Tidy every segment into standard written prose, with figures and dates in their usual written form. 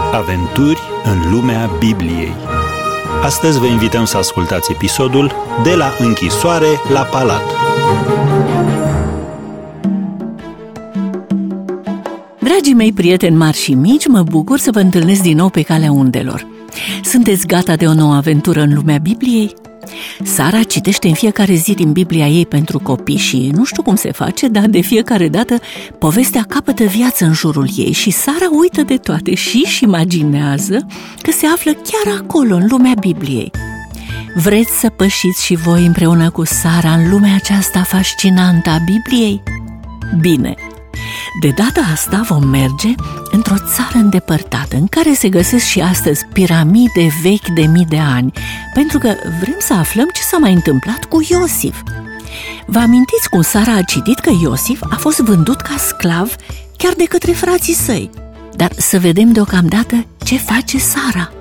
Aventuri în lumea Bibliei. Astăzi vă invităm să ascultați episodul De la închisoare la palat. Dragii mei prieteni mari și mici, mă bucur să vă întâlnesc din nou pe calea undelor. Sunteți gata de o nouă aventură în lumea Bibliei? Sara citește în fiecare zi din Biblia ei pentru copii și nu știu cum se face, dar de fiecare dată povestea capătă viață în jurul ei și Sara uită de toate și își imaginează că se află chiar acolo, în lumea Bibliei. Vreți să pășiți și voi împreună cu Sara în lumea aceasta fascinantă a Bibliei? Bine! De data asta vom merge într-o țară îndepărtată, în care se găsesc și astăzi piramide vechi de mii de ani, pentru că vrem să aflăm ce s-a mai întâmplat cu Iosif. Vă amintiți cum Sara a citit că Iosif a fost vândut ca sclav chiar de către frații săi? Dar să vedem deocamdată ce face Sara.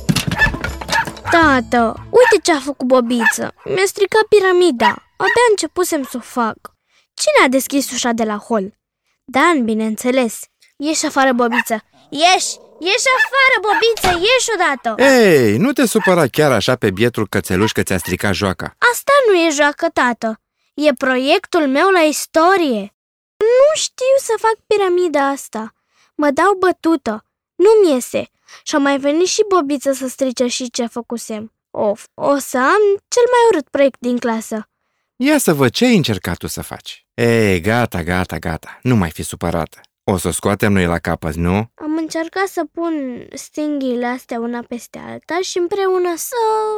Tată, uite ce a făcut Bobiță. Mi-a stricat piramida. Abia începusem să o fac. Cine a deschis ușa de la hol? Dan, bineînțeles. Ieși afară, Bobiță. Ieși afară, Bobiță, ieși odată. Ei, nu te supăra chiar așa pe bietul cățeluș că ți-a stricat joaca. Asta nu e joacă, tată. E proiectul meu la istorie. Nu știu să fac piramida asta. Mă dau bătută. Nu-mi iese. Și-a mai venit și Bobiță să strice și ce făcusem. O să am cel mai urât proiect din clasă. Ia să văd ce ai încercat tu să faci. Ei, gata, nu mai fi supărată. O să o scoatem noi la capăt, nu? Am încercat să pun stinghiile astea una peste alta și împreună să...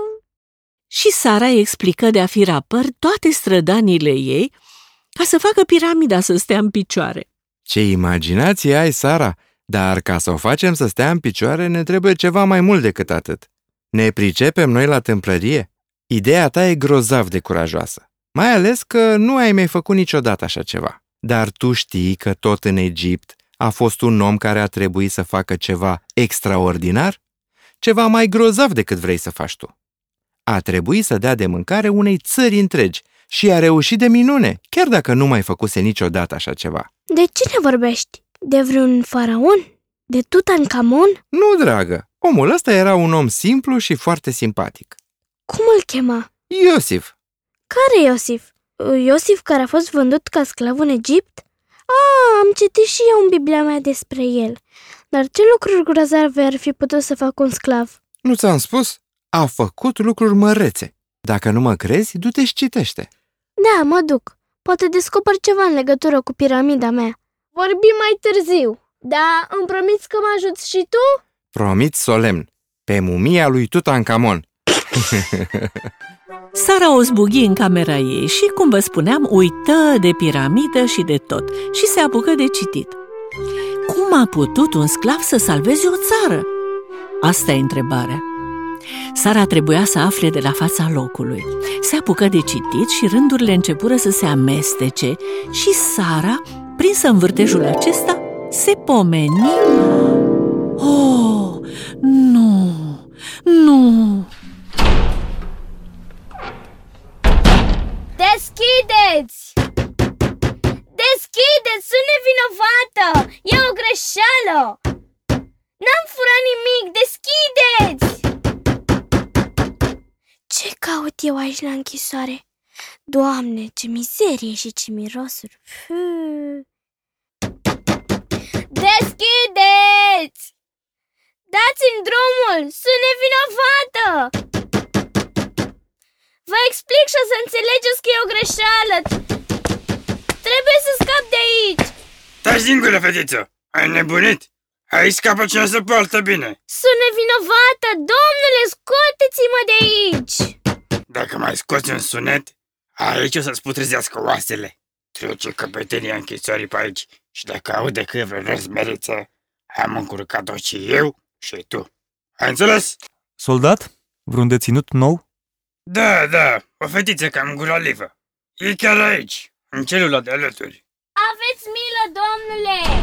Și Sara îi explică de-a fi rapăr toate strădanile ei ca să facă piramida să stea în picioare. Ce imaginație ai, Sara! Dar ca să o facem să stea în picioare ne trebuie ceva mai mult decât atât. Ne pricepem noi la tâmplărie? Ideea ta e grozav de curajoasă. Mai ales că nu ai mai făcut niciodată așa ceva. Dar tu știi că tot în Egipt a fost un om care a trebuit să facă ceva extraordinar? Ceva mai grozav decât vrei să faci tu. A trebuit să dea de mâncare unei țări întregi și a reușit de minune, chiar dacă nu mai făcuse niciodată așa ceva. De cine vorbești? De vreun faraon? De Tutankamon? Nu, dragă, omul ăsta era un om simplu și foarte simpatic. Cum îl chema? Iosif. Care Iosif? Iosif care a fost vândut ca sclav în Egipt? Am citit și eu în Biblia mea despre el. Dar ce lucruri grozave ar fi putut să facă un sclav? Nu ți-am spus? A făcut lucruri mărețe. Dacă nu mă crezi, du-te și citește. Da, mă duc. Poate descoper ceva în legătură cu piramida mea. Vorbim mai târziu. Da, îmi promiți că mă ajuți și tu? Promit solemn. Pe mumia lui Tutankamon. Sara o zbughi în camera ei și, cum vă spuneam, uită de piramidă și de tot și se apucă de citit. Cum a putut un sclav să salveze o țară? Asta e întrebarea. Sara trebuia să afle de la fața locului. Se apucă de citit și rândurile începură să se amestece și Sara, prinsă în vârtejul acesta, se pomeni. Oh, nu! Deschideți! Sunt nevinovată! E o greșeală! N-am furat nimic! Deschideți! Ce caut eu aici la închisoare? Doamne, ce mizerie și ce mirosuri! Deschideți! Dați-mi drumul! Sunt nevinovată! Vă explic și o să înțelegeți că e o greșeală. Trebuie să scap de aici. Taci singură, fetiță! Ai nebunit? Aici scapă cine se poartă bine. Sunt nevinovată! Domnule, scoateți-mă de aici! Dacă mai scoți un sunet, aici o să-ți putrezească oasele. Trece căpetenia închisorii pe aici și dacă aude că e vreo răzmeriță, am încurcat-o și eu și tu. Ai înțeles? Soldat? Vreun deținut nou? Da, o fetiță cam guralivă. E chiar aici, în celula de alături. Aveți milă, domnule!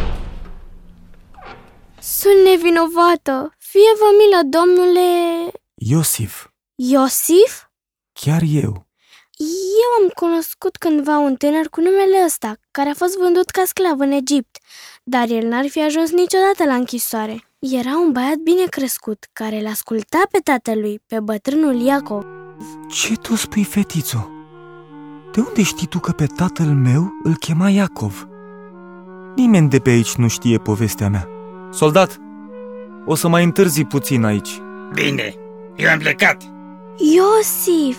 Sunt nevinovată. Fie-vă milă, domnule... Iosif. Iosif? Chiar eu. Eu am cunoscut cândva un tânăr cu numele ăsta, care a fost vândut ca sclav în Egipt, dar el n-ar fi ajuns niciodată la închisoare. Era un băiat bine crescut care îl asculta pe tatălui, pe bătrânul Iacov. Ce tu spui, fetițo? De unde știi tu că pe tatăl meu îl chema Iacov? Nimeni de pe aici nu știe povestea mea. Soldat, o să mai întârzi puțin aici. Bine, eu am plecat. Iosif!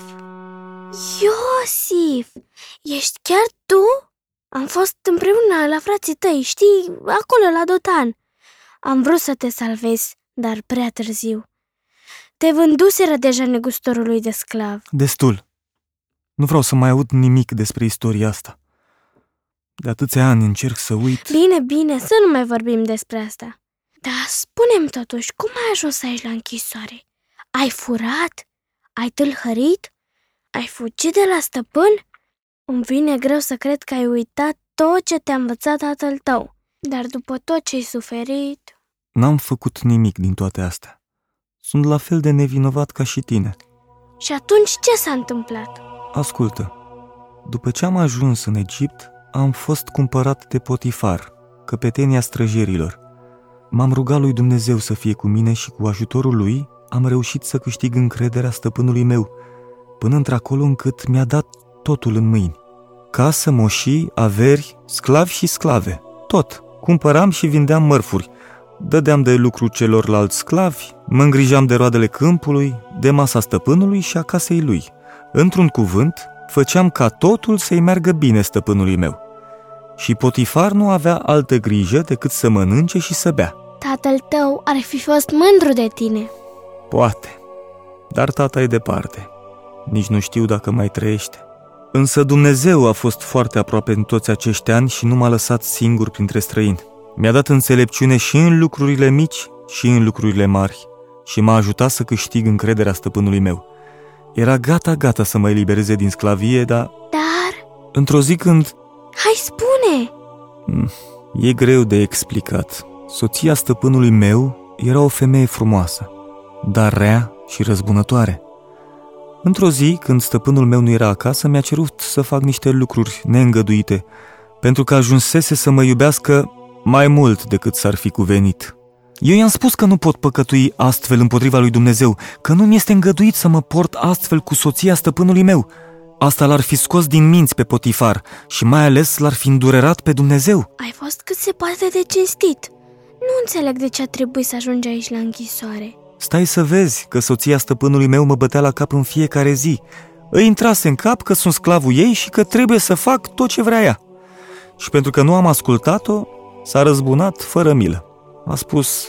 Iosif! Ești chiar tu? Am fost împreună la frații tăi, știi, acolo la Dotan. Am vrut să te salvezi, dar prea târziu. Te vânduseră deja negustorului de sclav. Destul. Nu vreau să mai aud nimic despre istoria asta. De atâția ani încerc să uit. Bine, să nu mai vorbim despre asta. Dar spune-mi totuși, cum ai ajuns aici la închisoare? Ai furat? Ai tâlhărit? Ai fugit de la stăpân? Îmi vine greu să cred că ai uitat tot ce te-a învățat tatăl tău. Dar după tot ce ai suferit... N-am făcut nimic din toate astea. Sunt la fel de nevinovat ca și tine. Și atunci ce s-a întâmplat? Ascultă, după ce am ajuns în Egipt, am fost cumpărat de Potifar, căpetenia străjerilor. M-am rugat lui Dumnezeu să fie cu mine și cu ajutorul lui am reușit să câștig încrederea stăpânului meu, până într-acolo încât mi-a dat totul în mâini. Casă, moșii, averi, sclavi și sclave, tot. Cumpăram și vindeam mărfuri. Dădeam de lucru celorlalți sclavi, mă îngrijam de roadele câmpului, de masa stăpânului și a casei lui. Într-un cuvânt, făceam ca totul să-i meargă bine stăpânului meu. Și Potifar nu avea altă grijă decât să mănânce și să bea. Tatăl tău ar fi fost mândru de tine. Poate, dar tata e departe. Nici nu știu dacă mai trăiește. Însă Dumnezeu a fost foarte aproape în toți acești ani și nu m-a lăsat singur printre străini. Mi-a dat înțelepciune și în lucrurile mici și în lucrurile mari și m-a ajutat să câștig încrederea stăpânului meu. Era gata să mă elibereze din sclavie, dar... Într-o zi când... Hai, spune! E greu de explicat. Soția stăpânului meu era o femeie frumoasă, dar rea și răzbunătoare. Într-o zi, când stăpânul meu nu era acasă, mi-a cerut să fac niște lucruri neîngăduite, pentru că ajunsese să mă iubească mai mult decât s-ar fi cuvenit. Eu i-am spus că nu pot păcătui astfel împotriva lui Dumnezeu, că nu mi este îngăduit să mă port astfel cu soția stăpânului meu. Asta l-ar fi scos din minți pe Potifar și mai ales l-ar fi îndurerat pe Dumnezeu. Ai fost cât se poate de cinstit. Nu înțeleg de ce a trebuit să ajungi aici la închisoare. Stai să vezi că soția stăpânului meu mă bătea la cap în fiecare zi. Îi intrase în cap că sunt sclavul ei și că trebuie să fac tot ce vrea ea. Și pentru că nu am ascultat-o, s-a răzbunat fără milă. A spus...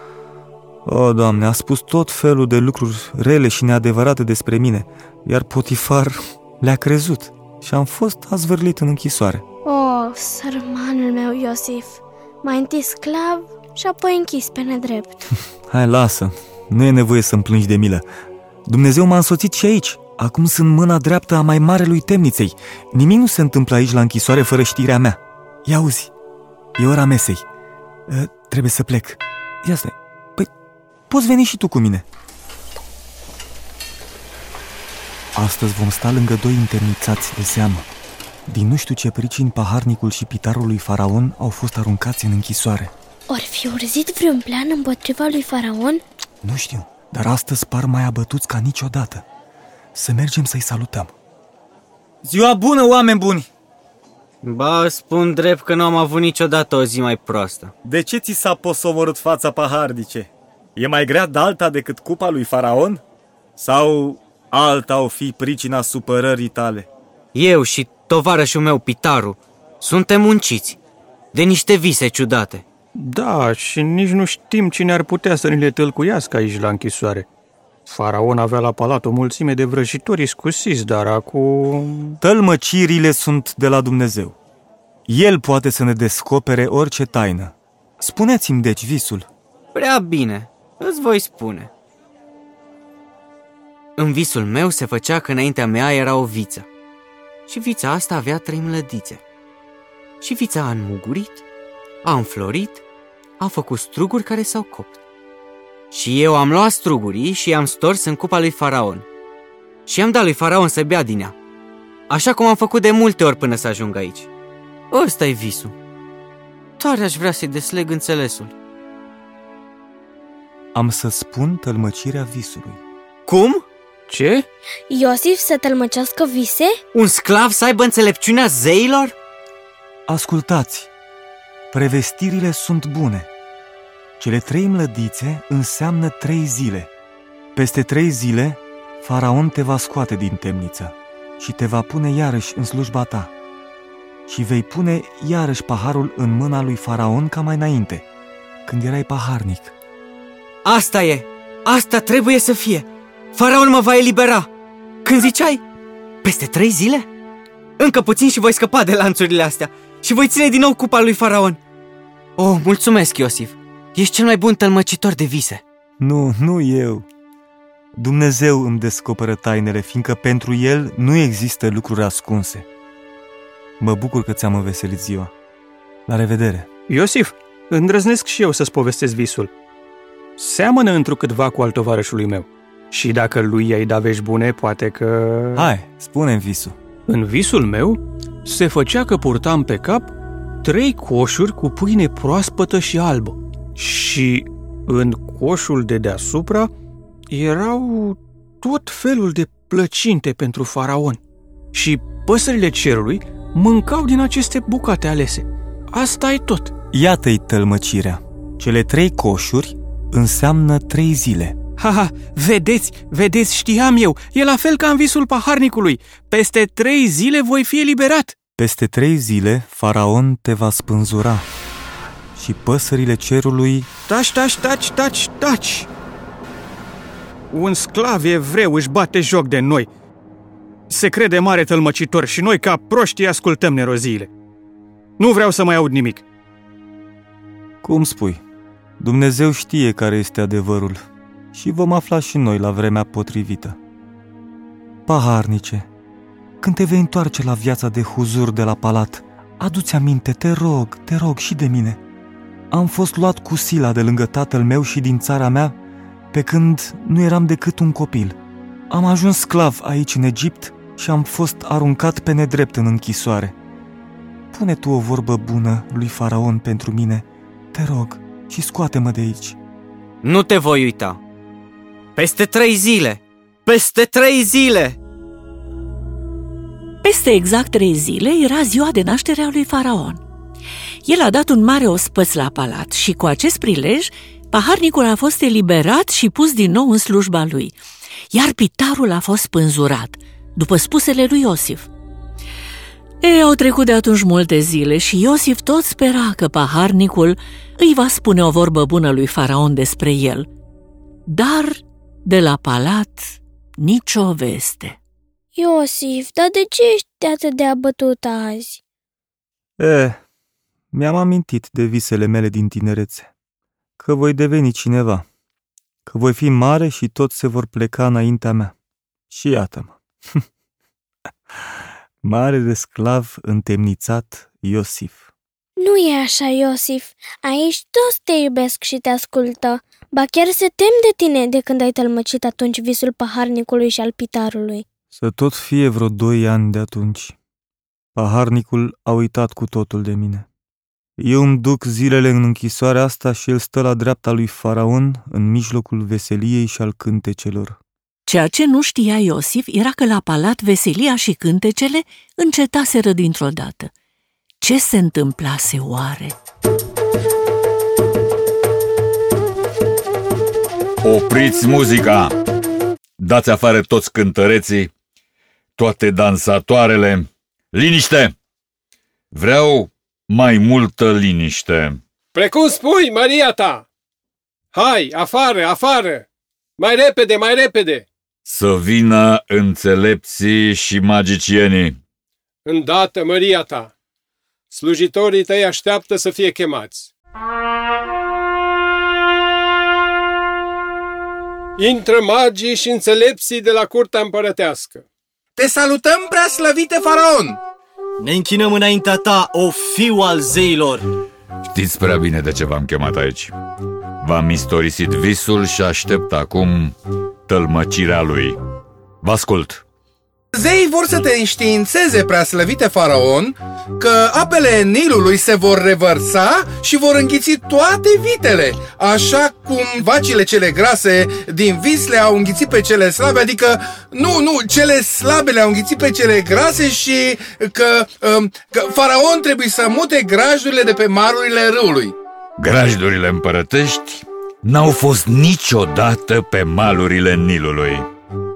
O, Doamne, a spus tot felul de lucruri rele și neadevărate despre mine, iar Potifar le-a crezut și am fost azvârlit în închisoare. Oh, sărmanul meu Iosif, mai întâi sclav și apoi închis pe nedrept. Hai, lasă, nu e nevoie să-mi plângi de milă. Dumnezeu m-a însoțit și aici. Acum sunt mâna dreaptă a mai marelui temniței. Nimic nu se întâmplă aici la închisoare fără știrea mea. Ia auzi, e ora mesei. Trebuie să plec. Ia stai. Păi, poți veni și tu cu mine. Astăzi vom sta lângă doi întemnițați de seamă. Din nu știu ce pricini, paharnicul și pitarul lui Faraon au fost aruncați în închisoare. Ori fi urzit vreun plan împotriva lui Faraon? Nu știu, dar astăzi par mai abătuți ca niciodată. Să mergem să-i salutăm. Ziua bună, oameni buni! Ba, spun drept că nu am avut niciodată o zi mai proastă. De ce ți s-a posomorât fața, paharnice? E mai grea de alta decât cupa lui Faraon? Sau alta o fi pricina supărării tale? Eu și tovarășul meu, Pitaru, suntem munciți de niște vise ciudate. Da, și nici nu știm cine ar putea să ni le tâlcuiască aici la închisoare. Faraon avea la palat o mulțime de vrăjitori iscusiți, dar acum... Tălmăcirile sunt de la Dumnezeu. El poate să ne descopere orice taină. Spuneți-mi deci visul. Prea bine, îți voi spune. În visul meu se făcea că înaintea mea era o viță. Și vița asta avea 3 mlădițe. Și vița a înmugurit, a înflorit, a făcut struguri care s-au copt. Și eu am luat strugurii și i-am stors în cupa lui Faraon. Și i-am dat lui Faraon să bea din ea, așa cum am făcut de multe ori până să ajung aici. Ăsta-i visul. Tare aș vrea să-i desleg înțelesul. Am să spun tălmăcirea visului. Cum? Ce? Iosif să tălmăcească vise? Un sclav să aibă înțelepciunea zeilor? Ascultați! Prevestirile sunt bune. Cele 3 mlădițe înseamnă 3 zile. Peste 3 zile, Faraon te va scoate din temniță și te va pune iarăși în slujba ta. Și vei pune iarăși paharul în mâna lui Faraon ca mai înainte, când erai paharnic. Asta e! Asta trebuie să fie! Faraon mă va elibera! Când ziceai, peste 3 zile? Încă puțin și voi scăpa de lanțurile astea și voi ține din nou cupa lui Faraon. Oh, mulțumesc, Iosif! Ești cel mai bun tălmăcitor de vise. Nu eu. Dumnezeu îmi descoperă tainele, fiindcă pentru El nu există lucruri ascunse. Mă bucur că ți-am înveselit ziua. La revedere! Iosif, îndrăznesc și eu să-ți povestesc visul. Seamănă întrucâtva cu al tovarășului meu. Și dacă lui i-ai da vești bune, poate că... Hai, spune-mi visul. În visul meu se făcea că purtam pe cap 3 coșuri cu pâine proaspătă și albă. Și în coșul de deasupra erau tot felul de plăcinte pentru Faraon. Și păsările cerului mâncau din aceste bucate alese. Asta e tot. Iată-i tălmăcirea. Cele 3 coșuri înseamnă 3 zile. Ha, vedeți, știam eu. E la fel ca în visul paharnicului. Peste 3 zile voi fi eliberat. Peste 3 zile, Faraon te va spânzura și păsările cerului... Taci! Un sclav evreu își bate joc de noi. Se crede mare tălmăcitor și noi, ca proștii, ascultăm neroziile. Nu vreau să mai aud nimic. Cum spui? Dumnezeu știe care este adevărul și vom afla și noi la vremea potrivită. Paharnice, când te vei întoarce la viața de huzur de la palat, adu-ți aminte, te rog și de mine. Am fost luat cu sila de lângă tatăl meu și din țara mea, pe când nu eram decât un copil. Am ajuns sclav aici în Egipt și am fost aruncat pe nedrept în închisoare. Pune tu o vorbă bună lui Faraon pentru mine, te rog, și scoate-mă de aici. Nu te voi uita. Peste 3 zile! Peste 3 zile! Peste exact 3 zile era ziua de naștere a lui Faraon. El a dat un mare ospăț la palat și cu acest prilej, paharnicul a fost eliberat și pus din nou în slujba lui, iar pitarul a fost spânzurat, după spusele lui Iosif. Au trecut de atunci multe zile și Iosif tot spera că paharnicul îi va spune o vorbă bună lui Faraon despre el. Dar de la palat nicio veste. Iosif, dar de ce ești atât de abătut azi? Mi-am amintit de visele mele din tinerețe, că voi deveni cineva, că voi fi mare și toți se vor pleca înaintea mea. Și iată-mă. Mare de sclav întemnițat Iosif. Nu e așa, Iosif. Aici toți te iubesc și te ascultă. Ba chiar se tem de tine de când ai tălmăcit atunci visul paharnicului și al pitarului. Să tot fie vreo 2 ani de atunci. Paharnicul a uitat cu totul de mine. Eu îmi duc zilele în închisoarea asta și el stă la dreapta lui Faraon în mijlocul veseliei și al cântecelor. Ceea ce nu știa Iosif era că la palat veselia și cântecele încetaseră dintr-o dată. Ce se întâmplase oare? Opriți muzica! Dați afară toți cântăreții, toate dansatoarele. Liniște! Vreau mai multă liniște. Precum spui, Maria ta! Hai, afară! Mai repede! Să vină înțelepții și magicienii. Îndată, Maria ta! Slujitorii tăi așteaptă să fie chemați. Intră magii și înțelepții de la curtea împărătească. Te salutăm, preaslăvite Faraon! Ne închinăm înaintea ta, o fiu al zeilor! Știți prea bine de ce v-am chemat aici. V-am istorisit visul și aștept acum tălmăcirea lui. Vă ascult. Zeii vor să te înștiințeze, preaslăvite faraon, că apele Nilului se vor revărsa și vor înghiți toate vitele, așa cum vacile cele grase din vis le-au înghițit pe cele slabe, adică, cele slabe le-au înghițit pe cele grase și că faraon trebuie să mute grajdurile de pe malurile râului. Grajdurile împărătești n-au fost niciodată pe malurile Nilului.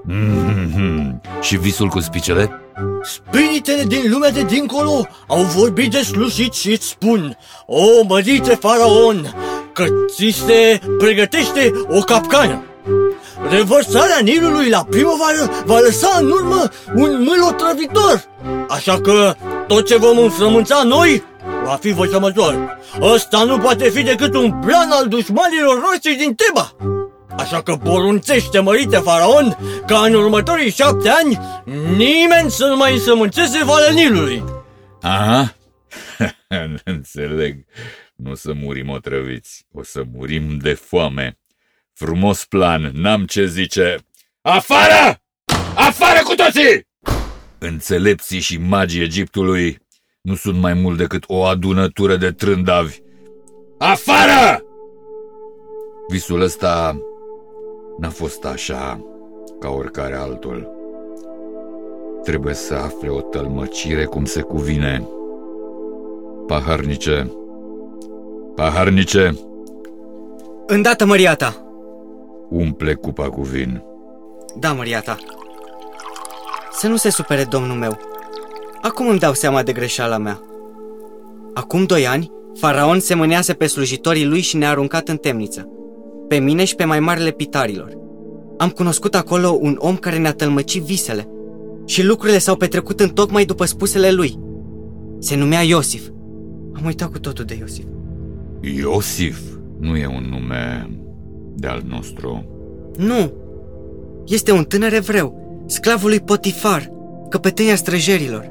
Și visul cu spicele? Spiritele din lumea de dincolo au vorbit de slujit și îți spun: o, mărite faraon, că ți se pregătește o capcană. Revărsarea Nilului la primăvară va lăsa în urmă un mâl otrăvitor, așa că tot ce vom înfrămânța noi va fi vătămător. Ăsta nu poate fi decât un plan al dușmanilor noștri din Teba. Așa că porunțește, mărite faraon, ca în următorii 7 ani nimeni să nu mai însămânțeze Valea Nilului. Aha, înțeleg. Nu o să murim otrăviți, o să murim de foame. Frumos plan, n-am ce zice. Afară! Afară cu toții! Înțelepții și magii Egiptului nu sunt mai mult decât o adunătură de trândavi. Afară! Visul ăsta n-a fost așa ca oricare altul. Trebuie să afle o tălmăcire cum se cuvine. Paharnice, paharnice, Îndată, măria ta. umple cupa cu vin. Da, măria ta. Să nu se supere domnul meu. Acum îmi dau seama de greșeala mea. Acum 2 ani, faraon se mânease pe slujitorii lui și ne-a aruncat în temniță, pe mine și pe mai marele pitarilor. Am cunoscut acolo un om care ne-a tălmăcit visele și lucrurile s-au petrecut întocmai după spusele lui. Se numea Iosif. Am uitat cu totul de Iosif. Iosif nu e un nume de-al nostru. Nu, este un tânăr evreu, sclavul lui Potifar, căpetenia străjerilor.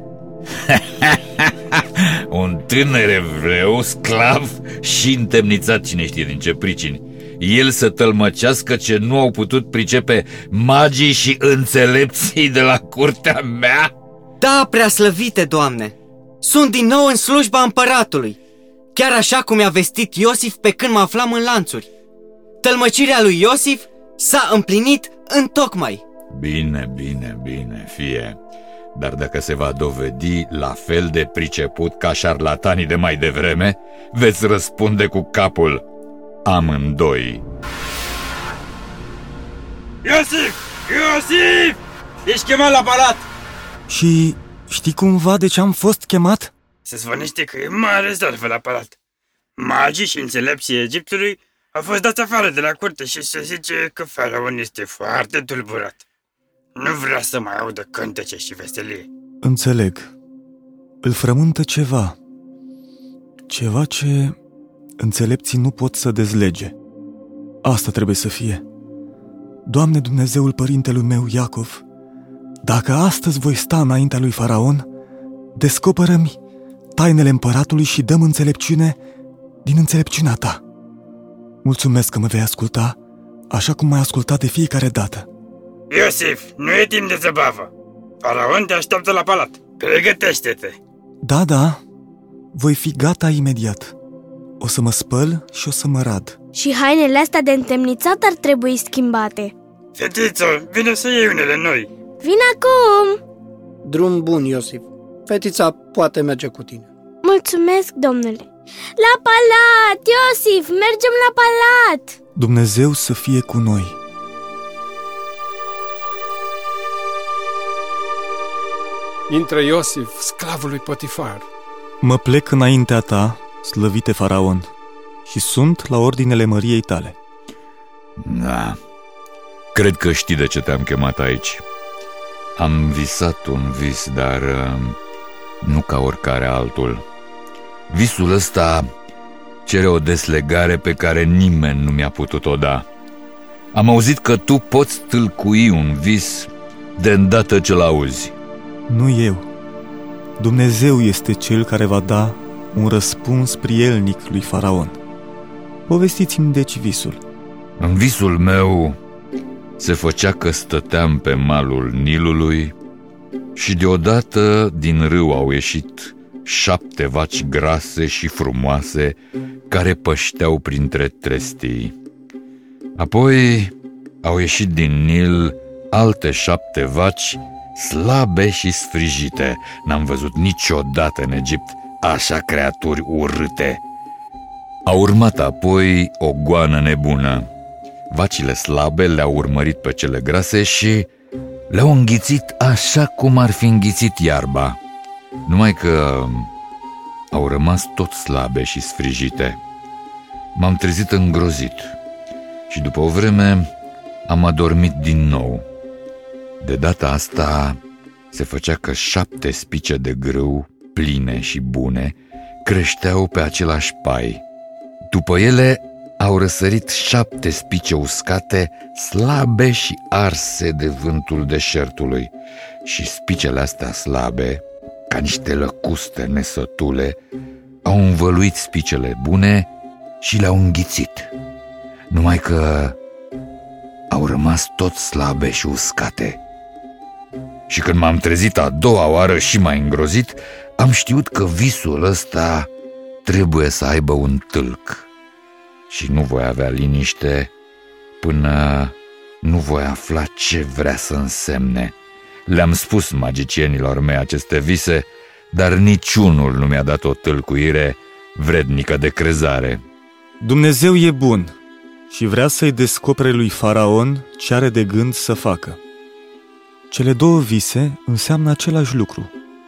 Un tânăr evreu, sclav și întemnițat, cine știe din ce pricini. El să tălmăcească ce nu au putut pricepe magii și înțelepții de la curtea mea? Da, preaslăvite, Doamne! Sunt din nou în slujba împăratului, chiar așa cum mi-a vestit Iosif pe când mă aflam în lanțuri. Tălmăcirea lui Iosif s-a împlinit întocmai. Bine, bine, bine, fie. Dar dacă se va dovedi la fel de priceput ca șarlatanii de mai devreme, veți răspunde cu capul amândoi. Iosif! Iosif! Ești chemat la palat! Și știi cumva de ce am fost chemat? Se zvonește că e mare zarvă la palat. Magii și înțelepții Egiptului au fost dați afară de la curte și se zice că faraon este foarte tulburat. Nu vrea să mai audă cântece și veselie. Înțeleg. Îl frământă ceva. Ceva ce înțelepții nu pot să dezlege. Asta trebuie să fie. Doamne Dumnezeul părintelui meu Iacov, dacă astăzi voi sta înaintea lui Faraon, descoperă-mi tainele împăratului și dă-mi înțelepciune din înțelepciunea ta. Mulțumesc că mă vei asculta, așa cum m-ai ascultat de fiecare dată. Iosif, nu e timp de zăbavă. Faraon te așteaptă la palat. Pregătește-te. Da, voi fi gata imediat. O să mă spăl și o să mă rad. Și hainele astea de întemnițat ar trebui schimbate. Fetiță, vine să iei unele noi. Vin acum! Drum bun, Iosif. Fetița poate merge cu tine. Mulțumesc, domnule. La palat, Iosif, mergem la palat! Dumnezeu să fie cu noi. Intră Iosif, sclavul lui Potifar. Mă plec înaintea ta, slăvite Faraon, și sunt la ordinele măriei tale. Da, cred că știi de ce te-am chemat aici. Am visat un vis, dar nu ca oricare altul. Visul ăsta cere o deslegare pe care nimeni nu mi-a putut-o da. Am auzit că tu poți tâlcui un vis de îndată ce-l auzi. Nu eu. Dumnezeu este cel care va da un răspuns prielnic lui Faraon. Povestiți-mi deci visul. În visul meu se făcea că stăteam pe malul Nilului Și deodată din râu au ieșit 7 vaci grase și frumoase care pășteau printre trestii. Apoi au ieșit din Nil alte 7 vaci slabe și sfrijite. N-am văzut niciodată în Egipt așa creaturi urâte. A urmat apoi o goană nebună. Vacile slabe le-au urmărit pe cele grase și le-au înghițit așa cum ar fi înghițit iarba. Numai că au rămas tot slabe și sfrijite. M-am trezit îngrozit și după o vreme am adormit din nou. De data asta se făcea că 7 spice de grâu pline și bune creșteau pe același pai. După ele au răsărit 7 spice uscate, slabe și arse de vântul deșertului. Și spicele astea slabe, ca niște lăcuste nesătule, au învăluit spicele bune și le-au înghițit. Numai că au rămas tot slabe și uscate. Și când m-am trezit a doua oară și mai îngrozit, am știut că visul ăsta trebuie să aibă un tâlc. Și nu voi avea liniște până nu voi afla ce vrea să însemne. Le-am spus magicienilor mei aceste vise, dar niciunul nu mi-a dat o tâlcuire vrednică de crezare. Dumnezeu e bun și vrea să-i descopere lui Faraon ce are de gând să facă. Cele 2 vise înseamnă același lucru.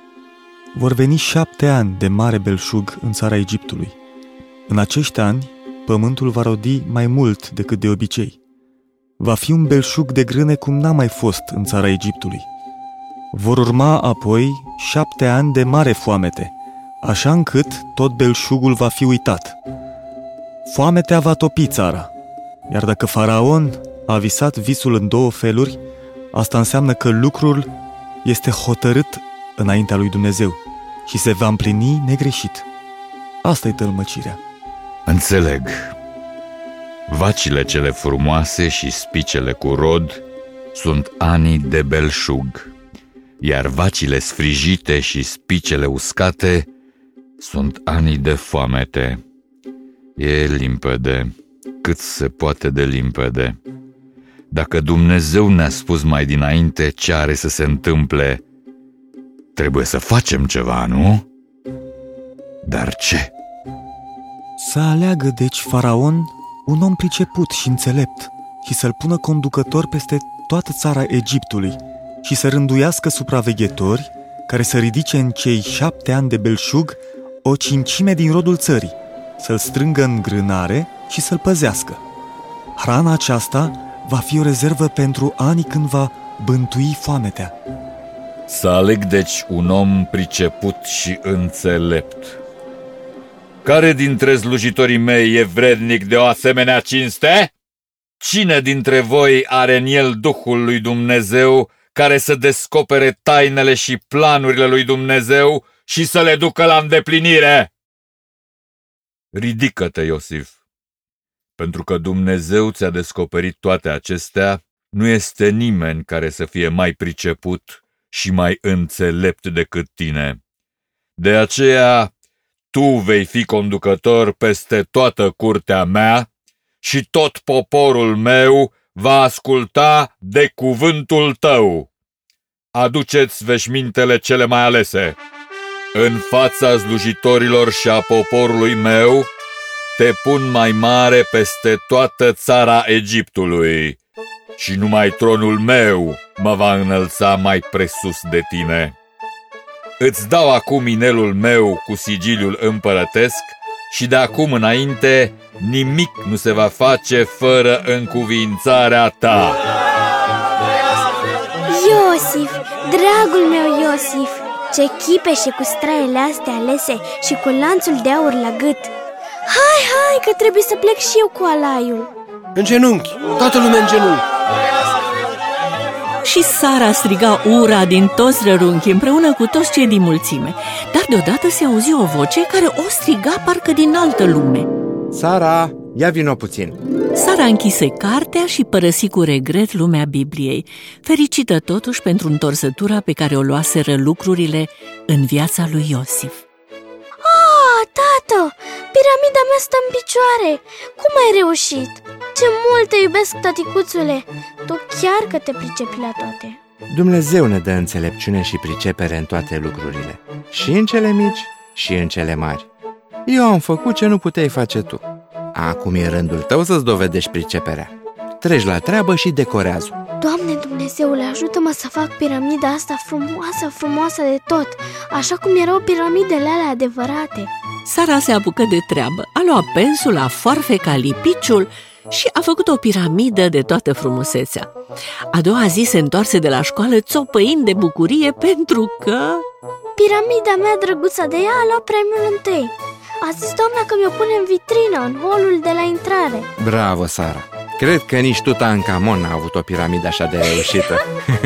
Vor veni 7 ani de mare belșug în țara Egiptului. În acești ani, pământul va rodi mai mult decât de obicei. Va fi un belșug de grâne cum n-a mai fost în țara Egiptului. Vor urma apoi 7 ani de mare foamete, așa încât tot belșugul va fi uitat. Foametea va topi țara, iar dacă Faraon a visat visul în 2 feluri, asta înseamnă că lucrul este hotărât înaintea lui Dumnezeu și se va împlini negreșit. Asta e tălmăcirea. Înțeleg. Vacile cele frumoase și spicele cu rod sunt anii de belșug, iar vacile sfrijite și spicele uscate sunt anii de foamete. E limpede, cât se poate de limpede. Dacă Dumnezeu ne-a spus mai dinainte ce are să se întâmple, trebuie să facem ceva, nu? Dar ce? Să aleagă, deci, Faraon un om priceput și înțelept și să-l pună conducător peste toată țara Egiptului și să rânduiască supraveghetori care să ridice în cei 7 ani de belșug o 5/5 din rodul țării, să-l strângă în grânare și să-l păzească. Hrana aceasta va fi o rezervă pentru anii când va bântui foametea. Să aleg deci un om priceput și înțelept. Care dintre slujitorii mei e vrednic de o asemenea cinste? Cine dintre voi are în el Duhul lui Dumnezeu care să descopere tainele și planurile lui Dumnezeu și să le ducă la îndeplinire? Ridică-te, Iosif, pentru că Dumnezeu ți-a descoperit toate acestea, nu este nimeni care să fie mai priceput și mai înțelept decât tine. De aceea, tu vei fi conducător peste toată curtea mea și tot poporul meu va asculta de cuvântul tău. Aduceți veșmintele cele mai alese. În fața slujitorilor și a poporului meu te pun mai mare peste toată țara Egiptului și numai tronul meu mă va înălța mai presus de tine. Îți dau acum inelul meu cu sigiliul împărătesc și de acum înainte nimic nu se va face fără încuviințarea ta. Iosif, dragul meu Iosif, ce chipeșe cu straiele astea alese și cu lanțul de aur la gât. Hai, că trebuie să plec și eu cu alaiul. În genunchi, toată lumea în genunchi. Și Sara striga ura din toți rărunchii împreună cu toți cei din mulțime. Dar deodată se auzi o voce care o striga parcă din altă lume. Sara, ia vino puțin. Sara închise cartea și părăsi cu regret lumea Bibliei, fericită totuși pentru întorsătura pe care o luaseră lucrurile în viața lui Iosif. Tată, piramida mea stă în picioare! Cum ai reușit? Ce mult te iubesc, tăticuțule! Tu chiar că te pricepi la toate. Dumnezeu ne dă înțelepciune și pricepere în toate lucrurile, și în cele mici, și în cele mari. Eu am făcut ce nu puteai face tu. Acum e rândul tău să-ți dovedești priceperea. Treci la treabă și decorează-o. Doamne Dumnezeule, ajută-mă să fac piramida asta frumoasă de tot, așa cum erau piramidele alea adevărate. Sara se apucă de treabă, a luat pensul, a foarfecat lipiciul și a făcut o piramidă de toată frumusețea. A doua zi se întoarse de la școală țopăind de bucurie pentru că... piramida mea drăguță de ea a luat premiul întâi. A zis doamna că mi-o pune în vitrină, în holul de la intrare. Bravo, Sara! Cred că nici Tutankamon n-a avut o piramidă așa de reușită.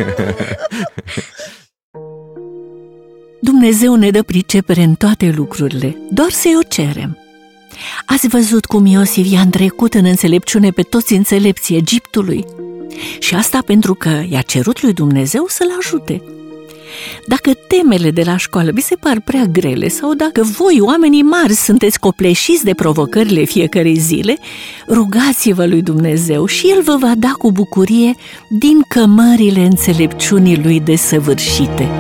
Dumnezeu ne dă pricepere în toate lucrurile, doar să-i o cerem. Ați văzut cum Iosif i-a întrecut în înțelepciune pe toți înțelepții Egiptului? Și asta pentru că i-a cerut lui Dumnezeu să-l ajute. Dacă temele de la școală vi se par prea grele sau dacă voi, oamenii mari, sunteți copleșiți de provocările fiecărei zile, rugați-vă lui Dumnezeu și El vă va da cu bucurie din cămările înțelepciunii Lui desăvârșite.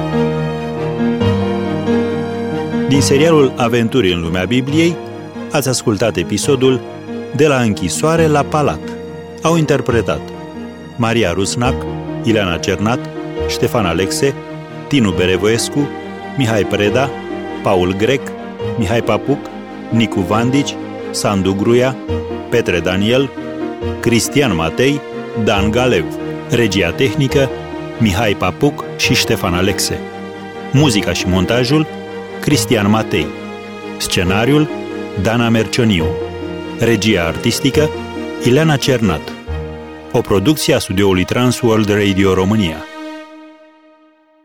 Din serialul Aventuri în lumea Bibliei, ați ascultat episodul De la închisoare la palat. Au interpretat Maria Rusnac, Ileana Cernat, Ștefan Alexe, Tinu Berevoescu, Mihai Preda, Paul Grec, Mihai Papuc, Nicu Vandici, Sandu Gruia, Petre Daniel, Cristian Matei, Dan Galev. Regia tehnică Mihai Papuc și Ștefan Alexe. Muzica și montajul Cristian Matei. Scenariul Dana Mercioniu. Regia artistică Ileana Cernat. O producție a studioului Transworld Radio România.